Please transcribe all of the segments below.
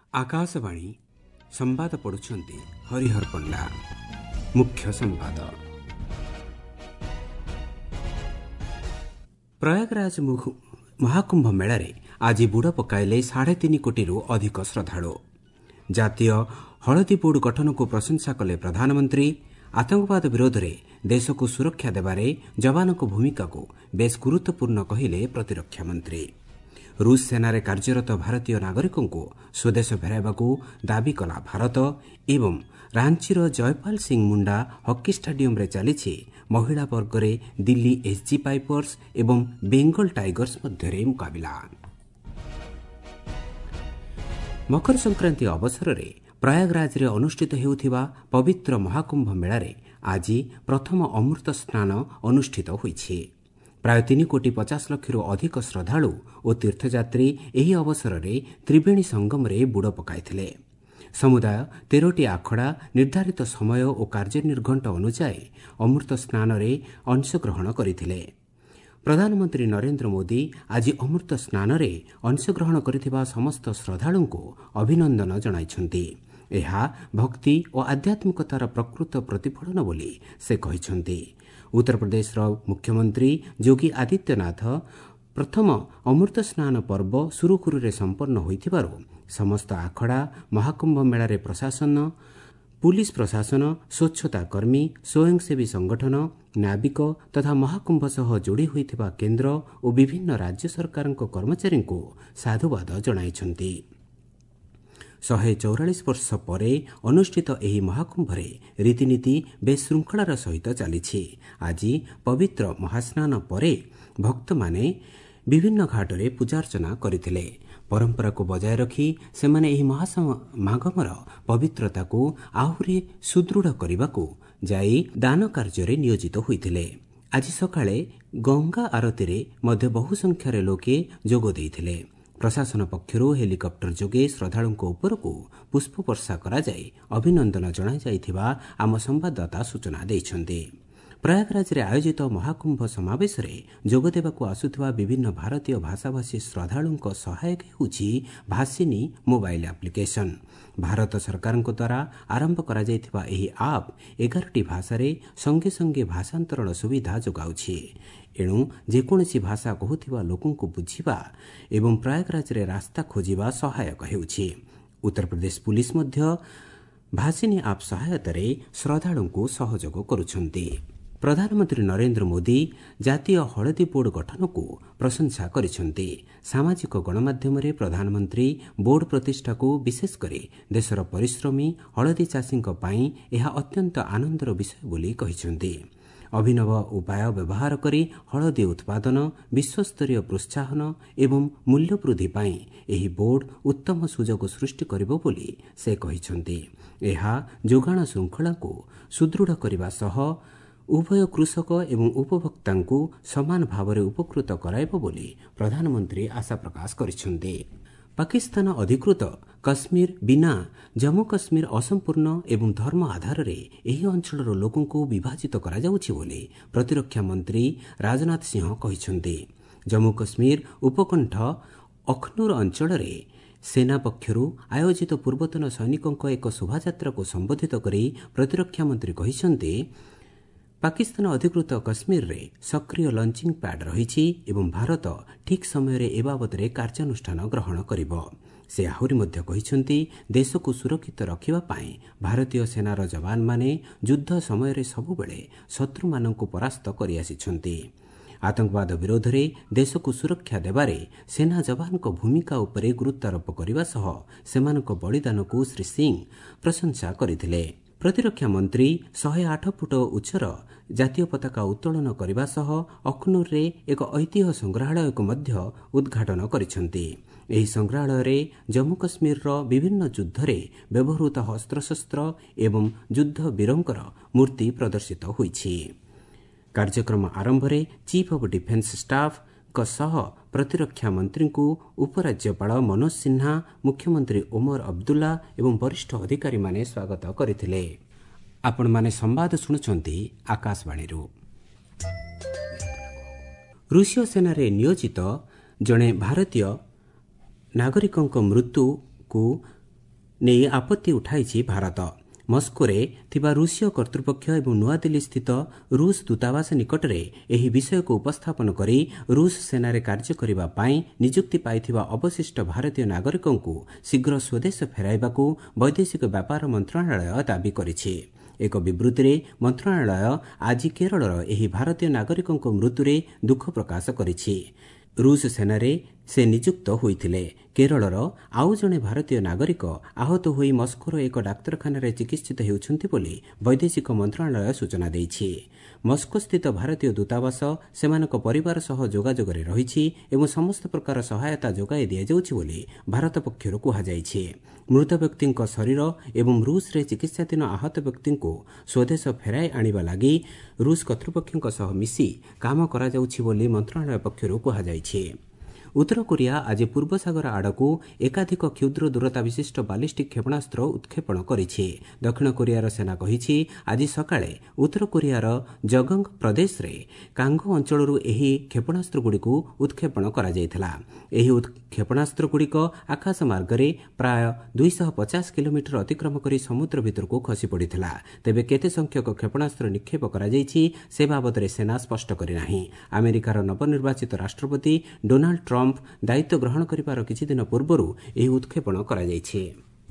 आकाशवाणी संवाद पढ़ुछंती हरिहर पंडा। मुख्य संवाद। प्रयागराज महाकुंभ मेलारे आज बुड़ पकाइले 3.5 कोटी अधिक श्रद्धालु। जातीय हलदी बोर्ड गठन को प्रशंसा कले प्रधानमंत्री। आतंकवाद विरोध में देश को सुरक्षा देबारे जवान को भूमिका को बेस गुरुत्वपूर्ण कहिले प्रतिरक्षा मंत्री। रूस सेनारे कार्यरत भारतीय नागरिकों को स्वदेश फेराइबाकू दाबी कला भारत। एवं रांचीर जयपाल सिंह मुंडा हॉकी स्टाडियम रे चली महिला वर्ग में दिल्ली एसजी पाइपर्स एवं बेंगल टाइगर्स मध्य मुकाबिला। मकर संक्रांति अवसर में प्रयागराज रे अनुष्ठित हेउथिबा पवित्र महाकुंभ मेलारे आज प्रथम अमृत स्नान अनुष्ठित होईछि। प्राय 3,50,00,000 अधिक श्रद्धालु और तीर्थयात्री एही अवसर में त्रिवेणी संगम रे बुड़ पकाइथिले। समुदाय 13टी आखड़ा निर्धारित समय और कार्यनिर्घंट अनुसार अमृत स्नान रे अंशग्रहण करथिले। प्रधानमंत्री नरेंद्र मोदी आज अमृत स्नान रे अंशग्रहण करथिबा समस्त श्रद्धालु को अभिनंदन जणाइछन्ति। एहा भक्ति और आध्यात्मिकतार प्रकृत प्रतिफलन बोली से कहिछन्ति। उत्तर प्रदेश मुख्यमंत्री योगी आदित्यनाथ प्रथम अमृत स्नान पर्व सुरुखुरुरे संपन्न होइथिबारु समस्त आखड़ा महाकुंभ मेलारे प्रशासन, पुलिस प्रशासन, स्वच्छता कर्मी, स्वयंसेवी संगठन, नाविक तथा महाकुंभ सह जोड़ी होइथिबा केन्द्र और विभिन्न राज्य सरकार कर्मचारी को साधुवाद जणाइछन्ति। 144 वर्ष परे अनुष्ठित एही महाकुंभरे रीतिनीति बेस श्रृंखलार सहित चली। आज पवित्र महास्नान परे भक्त माने विभिन्न घाटरे पूजार्चना करथिले। परंपरा को बजाय रखी सेमाने एही महासमागमर पवित्रता को आहुरी सुदृढ़ करने जाई दान कार्य नियोजित होइथिले। आज सकाळे गंगा आरती रे मध्य बहु संख्यार लोके जोग देइथिले। प्रशासन पक्षरु हेलिकप्टर जोगे श्रद्धालु उपरकू पुष्प वर्षा करा जाय अभिनंदन जणाई जाइथिबा आम संवाददाता सूचना दैछन्ति। प्रयागराज रे आयोजित महाकुंभ समावेश रे जोग देबाकू आसुथिबा विभिन्न भारतीय भाषाभाषी श्रद्धालुंक सहायक हेउछि भाषिनी मोबाइल एप्लिकेशन। भारत सरकार द्वारा आरंभ करा जाइथिबा एही आप 11टी भाषा रे संगे संगे भाषांतरण सुविधा जोगाउछि। एणु जेकोसी भाषा कहूथिबा लोकों को बुझिबा एवं प्रयागराज रे रास्ता खोजिबा सहायक हेउछि। उत्तर प्रदेश पुलिस मध्य भाषिनी आप सहायता रे श्रद्धालु को सहयोग करुछन्ति। प्रधानमंत्री नरेंद्र मोदी जातीय हलदी बोर्ड गठन को प्रशंसा करिछन्ति। सामाजिक गणमाध्यम रे प्रधानमंत्री बोर्ड प्रतिष्ठा को विशेषकर देशर परिश्रमी हलदी चाषी यह अत्यंत आनंदर विषय बोली कहिछन्ति। अभिनव उपाय व्यवहार करी हलदी उत्पादन, विश्वस्तरीय प्रोत्साहन एवं मूल्य वृद्धि पाई एही बोर्ड उत्तम सुजोग सृष्टि करिबो बोली से कहिछन्ति। एहा जोगाण श्रृंखला को सुदृढ़ करिबा सह उभय कृषक एवं उपभोक्ता को समान भाव में उपकृत कराइबो बोली प्रधानमंत्री आशा प्रकाश करिछन्ति। पाकिस्तान अधिकृत कश्मीर बिना जम्मू कश्मीर असंपूर्ण एवं धर्म आधार रे एही अंचलर लोकों को विभाजित करा जाउछि बोली प्रतिरक्षा मंत्री राजनाथ सिंह कहिछन्ति। जम्मू कश्मीर उपकंठ अखनूर अंचल रे सेना पक्षरु आयोजित पूर्वतन सैनिकों एक शोभायात्रा को संबोधित करी प्रतिरक्षा मंत्री कहिछन्ति पाकिस्तान अधिकृत कश्मीर रे सक्रिय लंचिंग पैड रही एवं भारत ठीक समय रे ए बाबद कार्यानुष्ठान ग्रहण करिबो। से आहुरी मध्य कहिछन्ति देश को सुरक्षित रखिबा पाए भारतीय सेनार जवान माने युद्ध समय रे सबुबेले शत्रु माननकु परास्त करि आसिछन्ति। आतंकवाद विरोध रे देश को सुरक्षा देबारे सेना जवान को भूमिका उपरे गुरुत्वारोप करिबा सह सेमानक बलिदान को श्री सिंह प्रशंसा करिथिले। प्रतिरक्षा मंत्री 108 फुट उच्चर जातीय पताका उत्तोलन करने सह अखनूर रे एक ऐतिह्य संग्रहालय को मध्य उद्घाटन करिछन्ति। एही संग्रहालय रे जम्मू कश्मीर रो विभिन्न युद्ध रे व्यवहृत अस्त्रशस्त्र एवं युद्ध वीरंकर मूर्ति प्रदर्शित होईछि। कार्यक्रम आरंभ रे चीफ ऑफ डिफेंस स्टाफ सह प्रतिरक्षा मंत्री को उपराज्यपाल मनोज सिन्हा, मुख्यमंत्री ओमर अब्दुल्ला एवं वरिष्ठ अधिकारी माने स्वागत करथिले। आपण माने संवाद सुनुछन्ति आकाशवाणी रो। रूसीय सेना रे नियोजित जणे भारतीय नागरिकों मृत्यु को ନେଇ ଆପତ୍ତି ଉଠାଇଛି ଭାରତ। ମସ୍କୋରେ ଥିବା ରୁଷୀୟ କର୍ତ୍ତୃପକ୍ଷ ଏବଂ ନୂଆଦିଲ୍ଲୀ ସ୍ଥିତ ରୁଷ ଦୂତାବାସ ନିକଟରେ ଏହି ବିଷୟକୁ ଉପସ୍ଥାପନ କରି ରୁଷ ସେନାରେ କାର୍ଯ୍ୟ କରିବା ପାଇଁ ନିଯୁକ୍ତି ପାଇଥିବା ଅବଶିଷ୍ଟ ଭାରତୀୟ ନାଗରିକଙ୍କୁ ଶୀଘ୍ର ସ୍ୱଦେଶ ଫେରାଇବାକୁ ବୈଦେଶିକ ବ୍ୟାପାର ମନ୍ତ୍ରଣାଳୟ ଦାବି କରିଛି। ଏକ ବିବୃତ୍ତିରେ ମନ୍ତ୍ରଣାଳୟ ଆଜି କେରଳର ଏହି ଭାରତୀୟ ନାଗରିକଙ୍କ ମୃତ୍ୟୁରେ ଦୁଃଖ ପ୍ରକାଶ କରିଛି। ରୁଷ ସେନାରେ ସେ ନିଯୁକ୍ତ ହୋଇଥିଲେ। କେରଳର ଆଉ ଜଣେ ଭାରତୀୟ ନାଗରିକ ଆହତ ହୋଇ ମସ୍କୋର ଏକ ଡାକ୍ତରଖାନାରେ ଚିକିତ୍ସିତ ହେଉଛନ୍ତି ବୋଲି ବୈଦେଶିକ ମନ୍ତ୍ରଣାଳୟ ସୂଚନା ଦେଇଛି। ମସ୍କୋସ୍ଥିତ ଭାରତୀୟ ଦୂତାବାସ ସେମାନଙ୍କ ପରିବାର ସହ ଯୋଗାଯୋଗରେ ରହିଛି ଏବଂ ସମସ୍ତ ପ୍ରକାର ସହାୟତା ଯୋଗାଇ ଦିଆଯାଉଛି ବୋଲି ଭାରତ ପକ୍ଷରୁ କୁହାଯାଇଛି। ମୃତ ବ୍ୟକ୍ତିଙ୍କ ଶରୀର ଏବଂ ରୁଷରେ ଚିକିତ୍ସାଧୀନ ଆହତ ବ୍ୟକ୍ତିଙ୍କୁ ସ୍ୱଦେଶ ଫେରାଇ ଆଣିବା ଲାଗି ରୁଷ କର୍ତ୍ତୃପକ୍ଷଙ୍କ ସହ ମିଶି କାମ କରାଯାଉଛି ବୋଲି ମନ୍ତ୍ରଣାଳୟ ପକ୍ଷରୁ କୁହାଯାଇଛି। ଉତ୍ତର କୋରିଆ ଆଜି ପୂର୍ବ ସାଗର ଆଡ଼କୁ ଏକାଧିକ କ୍ଷୁଦ୍ର ଦୂରତା ବିଶିଷ୍ଟ ବାଲିଷ୍ଟିକ୍ କ୍ଷେପଣାସ୍ତ୍ର ଉତ୍କ୍ଷେପଣ କରିଛି। ଦକ୍ଷିଣ କୋରିଆର ସେନା କହିଛି ଆଜି ସକାଳେ ଉତ୍ତର କୋରିଆର ଜଗଙ୍ଗ ପ୍ରଦେଶରେ କାଙ୍ଗ ଅଞ୍ଚଳରୁ ଏହି କ୍ଷେପଣାସ୍ତ୍ରଗୁଡ଼ିକୁ ଉତ୍କ୍ଷେପଣ କରାଯାଇଥିଲା। ଏହି କ୍ଷେପଣାସ୍ତ୍ରଗୁଡ଼ିକ ଆକାଶ ମାର୍ଗରେ ପ୍ରାୟ 250 କିଲୋମିଟର ଅତିକ୍ରମ କରି ସମୁଦ୍ର ଭିତରକୁ ଖସି ପଡ଼ିଥିଲା। ତେବେ କେତେ ସଂଖ୍ୟକ କ୍ଷେପଣାସ୍ତ୍ର ନିକ୍ଷେପ କରାଯାଇଛି ସେ ବାବଦରେ ସେନା ସ୍ପଷ୍ଟ କରିନାହିଁ। ଆମେରିକାର ନବନିର୍ବାଚିତ ରାଷ୍ଟ୍ରପତି ଡୋନାଲ୍ଡ ଟ୍ରମ୍ପ ଦାୟିତ୍ୱ ଗ୍ରହଣ କରିବାର କିଛିଦିନ ପୂର୍ବରୁ ଏହି ଉତ୍କ୍ଷେପଣ କରାଯାଇଛି।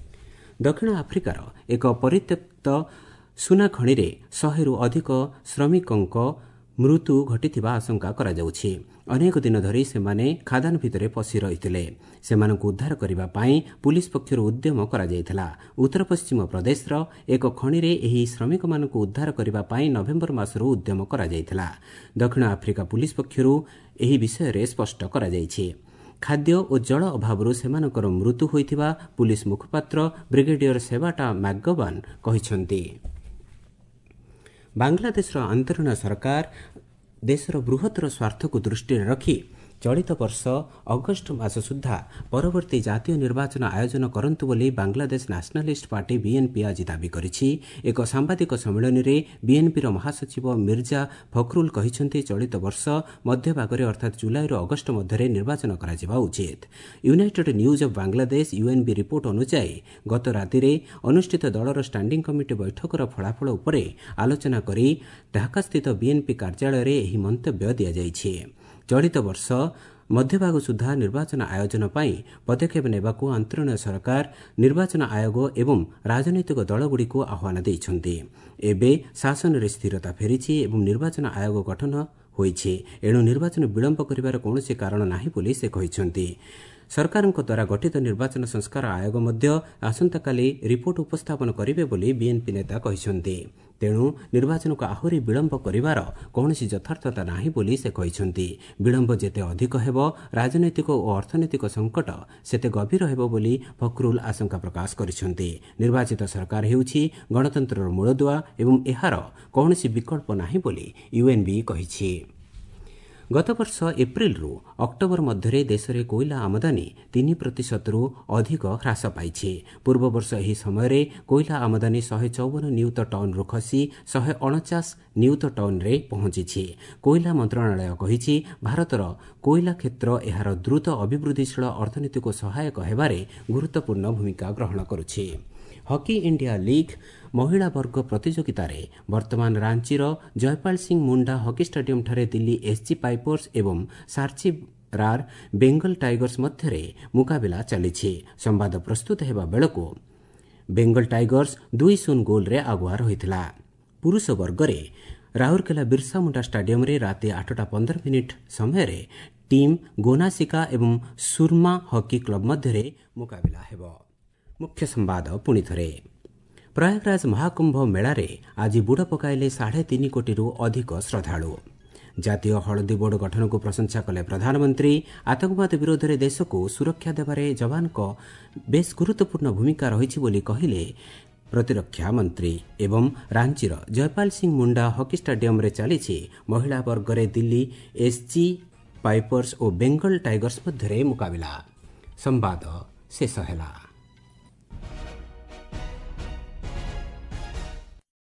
ଦକ୍ଷିଣ ଆଫ୍ରିକାର ଏକ ପରିତ୍ୟକ୍ତ ସୁନା ଖଣିରେ 100ରୁ ଅଧିକ ଶ୍ରମିକଙ୍କ ମୃତ୍ୟୁ ଘଟିଥିବା ଆଶଙ୍କା କରାଯାଉଛି। ଅନେକ ଦିନ ଧରି ସେମାନେ ଖାଦାନ ଭିତରେ ପଶି ରହିଥିଲେ। ସେମାନଙ୍କୁ ଉଦ୍ଧାର କରିବା ପାଇଁ ପୁଲିସ ପକ୍ଷରୁ ଉଦ୍ୟମ କରାଯାଇଥିଲା। ଉତ୍ତର ପଶ୍ଚିମ ପ୍ରଦେଶର ଏକ ଖଣିରେ ଏହି ଶ୍ରମିକମାନଙ୍କୁ ଉଦ୍ଧାର କରିବା ପାଇଁ ନଭେମ୍ବର ମାସରୁ ଉଦ୍ୟମ କରାଯାଇଥିଲା। ଦକ୍ଷିଣ ଆଫ୍ରିକା ପୁଲିସ ପକ୍ଷରୁ ଏହି ବିଷୟରେ ସ୍ପଷ୍ଟ କରାଯାଇଛି। ଖାଦ୍ୟ ଓ ଜଳ ଅଭାବରୁ ସେମାନଙ୍କର ମୃତ୍ୟୁ ହୋଇଥିବା ପୁଲିସ ମୁଖପାତ୍ର ବ୍ରିଗେଡିୟର ସେବାଟା ମ୍ୟାକଗବାନ କହିଛନ୍ତି। ବାଂଲାଦେଶର ଅନ୍ତରୀଣ ସରକାର ଦେଶର ବୃହତ୍ତର ସ୍ୱାର୍ଥକୁ ଦୃଷ୍ଟିରେ ରଖି ଚଳିତ ବର୍ଷ ଅଗଷ୍ଟ ମାସ ସୁଦ୍ଧା ପରବର୍ତ୍ତୀ ଜାତୀୟ ନିର୍ବାଚନ ଆୟୋଜନ କରନ୍ତୁ ବୋଲି ବାଂଲାଦେଶ ନ୍ୟାସନାଲିଷ୍ଟ ପାର୍ଟି ବିଏନ୍ପି ଆଜି ଦାବି କରିଛି। ଏକ ସାମ୍ବାଦିକ ସମ୍ମିଳନୀରେ ବିଏନ୍ପିର ମହାସଚିବ ମିର୍ଜା ଫଖରୁଲ କହିଛନ୍ତି ଚଳିତ ବର୍ଷ ମଧ୍ୟଭାଗରେ ଅର୍ଥାତ୍ ଜୁଲାଇରୁ ଅଗଷ୍ଟ ମଧ୍ୟରେ ନିର୍ବାଚନ କରାଯିବା ଉଚିତ। United News of Bangladesh UNB report ଅନୁଯାୟୀ ଗତ ରାତିରେ ଅନୁଷ୍ଠିତ ଦଳର ଷ୍ଟାଣ୍ଡିଂ କମିଟି ବୈଠକର ଫଳାଫଳ ଉପରେ ଆଲୋଚନା କରି ଢାକାସ୍ଥିତ ବିଏନ୍ପି କାର୍ଯ୍ୟାଳୟରେ ଏହି ମନ୍ତବ୍ୟ ଦିଆଯାଇଛି। ଚଳିତ ବର୍ଷ ମଧ୍ୟଭାଗ ସୁଦ୍ଧା ନିର୍ବାଚନ ଆୟୋଜନ ପାଇଁ ପଦକ୍ଷେପ ନେବାକୁ ଅନ୍ତରୀଣ ସରକାର ନିର୍ବାଚନ ଆୟୋଗ ଏବଂ ରାଜନୈତିକ ଦଳଗୁଡ଼ିକୁ ଆହ୍ୱାନ ଦେଇଛନ୍ତି। ଏବେ ଶାସନରେ ସ୍ଥିରତା ଫେରିଛି ଏବଂ ନିର୍ବାଚନ ଆୟୋଗ ଗଠନ ହୋଇଛି। ଏଣୁ ନିର୍ବାଚନ ବିଳମ୍ବ କରିବାର କୌଣସି କାରଣ ନାହିଁ ବୋଲି ସେ କହିଛନ୍ତି। ସରକାରଙ୍କ ଦ୍ୱାରା ଗଠିତ ନିର୍ବାଚନ ସଂସ୍କାର ଆୟୋଗ ମଧ୍ୟ ଆସନ୍ତାକାଲି ରିପୋର୍ଟ ଉପସ୍ଥାପନ କରିବେ ବୋଲି ବିଏନ୍ପି ନେତା କହିଛନ୍ତି। ତେଣୁ ନିର୍ବାଚନକୁ ଆହୁରି ବିଳମ୍ବ କରିବାର କୌଣସି ଯଥାର୍ଥତା ନାହିଁ ବୋଲି ସେ କହିଛନ୍ତି। ବିଳମ୍ବ ଯେତେ ଅଧିକ ହେବ ରାଜନୈତିକ ଓ ଅର୍ଥନୈତିକ ସଙ୍କଟ ସେତେ ଗଭୀର ହେବ ବୋଲି ଫଖରୁଲ ଆଶଙ୍କା ପ୍ରକାଶ କରିଛନ୍ତି। ନିର୍ବାଚିତ ସରକାର ହେଉଛି ଗଣତନ୍ତ୍ରର ମୂଳଦୁଆ ଏବଂ ଏହାର କୌଣସି ବିକଳ୍ପ ନାହିଁ ବୋଲି ୟୁଏନ୍ବି କହିଛି। ଗତବର୍ଷ ଏପ୍ରିଲରୁ ଅକ୍ଟୋବର ମଧ୍ୟରେ ଦେଶରେ କୋଇଲା ଆମଦାନୀ 3%ରୁ ଅଧିକ ହ୍ରାସ ପାଇଛି। ପୂର୍ବବର୍ଷ ଏହି ସମୟରେ କୋଇଲା ଆମଦାନୀ 154 ନିୟୁତ ଟନ୍ରୁ ଖସି 149 ନିୟୁତ ଟନ୍ରେ ପହଞ୍ଚିଛି। କୋଇଲା ମନ୍ତ୍ରଣାଳୟ କହିଛି ଭାରତର କୋଇଲା କ୍ଷେତ୍ର ଏହାର ଦ୍ରୁତ ଅଭିବୃଦ୍ଧିଶୀଳ ଅର୍ଥନୀତିକୁ ସହାୟକ ହେବାରେ ଗୁରୁତ୍ୱପୂର୍ଣ୍ଣ ଭୂମିକା ଗ୍ରହଣ କରୁଛି। ହକି ଇଣ୍ଡିଆ ଲିଗ୍ ମହିଳା ବର୍ଗ ପ୍ରତିଯୋଗିତାରେ ବର୍ତ୍ତମାନ ରାଞ୍ଚିର ଜୟପାଲ ସିଂ ମୁଣ୍ଡା ହକି ଷ୍ଟାଡିୟମଠାରେ ଦିଲ୍ଲୀ ଏସ୍ଜି ପାଇପର୍ସ ଏବଂ ସାର୍ଚିରାର ବେଙ୍ଗଲ ଟାଇଗର୍ସ ମଧ୍ୟରେ ମୁକାବିଲା ଚାଲିଛି। ସମ୍ବାଦ ପ୍ରସ୍ତୁତ ହେବା ବେଳକୁ ବେଙ୍ଗଲ ଟାଇଗର୍ସ 2-0 ଗୋଲରେ ଆଗୁଆ ରହିଥିଲା। ପୁରୁଷ ବର୍ଗରେ ରାଉରକେଲା ବିର୍ସା ମୁଣ୍ଡା ଷ୍ଟାଡିୟମରେ ରାତି 8:15 ସମୟରେ ଟିମ୍ ଗୋନାସିକା ଏବଂ ସୁରମା ହକି କ୍ଲବ ମଧ୍ୟରେ ମୁକାବିଲା ହେବ। ମୁଖ୍ୟ ସମ୍ବାଦ ପୁଣି ଥରେ। ପ୍ରୟାଗରାଜ ମହାକୁମ୍ଭ ମେଳାରେ ଆଜି ବୁଡ଼ ପକାଇଲେ 3.5 କୋଟିରୁ ଅଧିକ ଶ୍ରଦ୍ଧାଳୁ। ଜାତୀୟ ହଳଦୀ ବୋର୍ଡ ଗଠନକୁ ପ୍ରଶଂସା କଲେ ପ୍ରଧାନମନ୍ତ୍ରୀ। ଆତଙ୍କବାଦ ବିରୋଧରେ ଦେଶକୁ ସୁରକ୍ଷା ଦେବାରେ ଯବାନଙ୍କ ବେଶ୍ ଗୁରୁତ୍ୱପୂର୍ଣ୍ଣ ଭୂମିକା ରହିଛି ବୋଲି କହିଲେ ପ୍ରତିରକ୍ଷା ମନ୍ତ୍ରୀ। ଏବଂ ରାଞ୍ଚିର ଜୟପାଲ ସିଂ ମୁଣ୍ଡା ହକି ଷ୍ଟାଡିୟମରେ ଚାଲିଛି ମହିଳା ବର୍ଗରେ ଦିଲ୍ଲୀ ଏସ୍ଜି ପାଇପର୍ସ ଓ ବେଙ୍ଗଲ ଟାଇଗର୍ସ ମଧ୍ୟରେ ମୁକାବିଲା। ସମ୍ବାଦ ଶେଷ ହେଲା।